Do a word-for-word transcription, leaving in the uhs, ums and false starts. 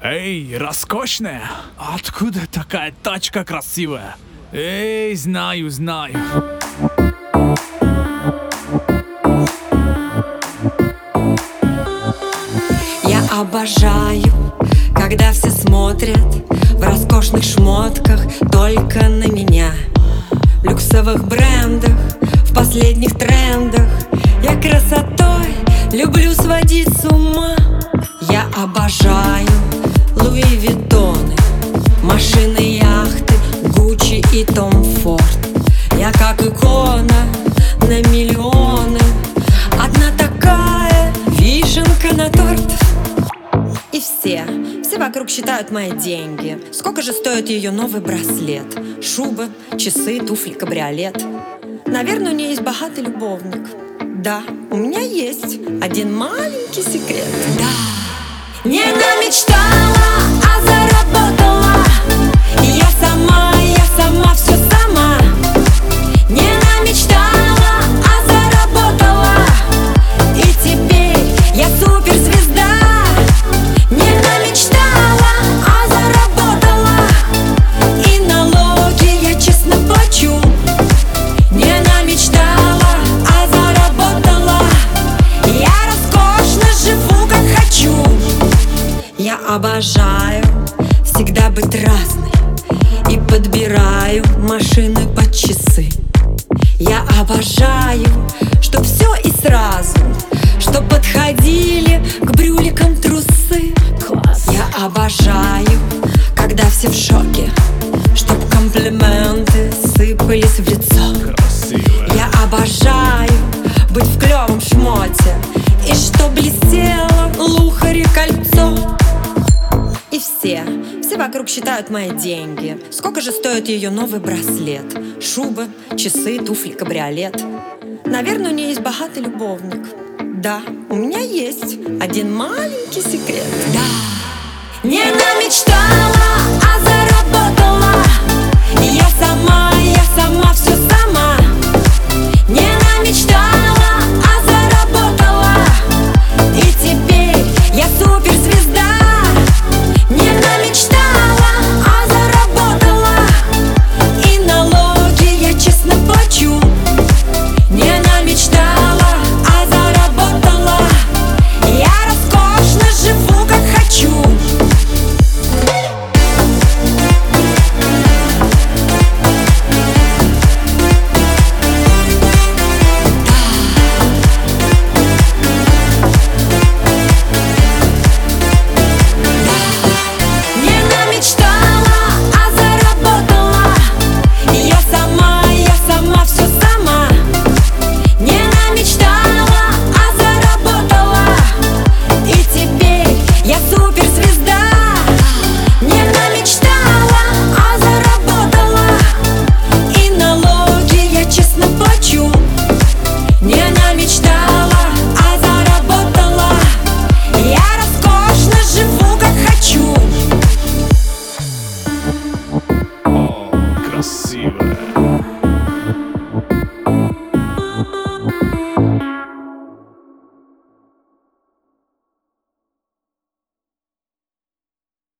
Эй, роскошная! Откуда такая тачка красивая? Эй, знаю, знаю. Я обожаю, когда все смотрят в роскошных шмотках только на меня. В люксовых брендах, в последних трендах. Я красотой люблю сводить с ума. Я обожаю Луи Виттоны, машины, яхты, Гуччи и Том Форд. Я как икона на миллионы, одна такая вишенка на торт. И все, все вокруг считают мои деньги. Сколько же стоит ее новый браслет? Шубы, часы, туфли, кабриолет. Наверное, у нее есть богатый любовник. Да, у меня есть один маленький секрет. Да, не намечтала, а заработала. Я сама, я сама, все сама. Не намечтала, а заработала. И теперь я суперзвезда. Не намечтала, а заработала. И налоги я честно плачу. Не намечтала, а заработала. Я роскошно живу, как хочу. Я обожаю всегда быть разной и подбираю машины под часы. Я обожаю, чтоб все и сразу, чтоб подходили к брюликам трусы. Класс. Я обожаю, когда все в шоке, чтоб комплименты сыпались в лицо. Красиво. Я обожаю быть в клевом шмоте и чтоб блестело лухари кольцо. И все, все вокруг считают мои деньги. Сколько же стоит ее новый браслет? Шубы, часы, туфли, кабриолет. Наверное, у нее есть богатый любовник. Да, у меня есть один маленький секрет. Да, не намечтала, а заработала. Я сама, я сама, все сама. Не намечтала, а заработала. И теперь я суперзвезда. Не намечтала, а заработала. И налоги я честно плачу. Не намечтала, а заработала. Я роскошно живу, как хочу. О, красиво.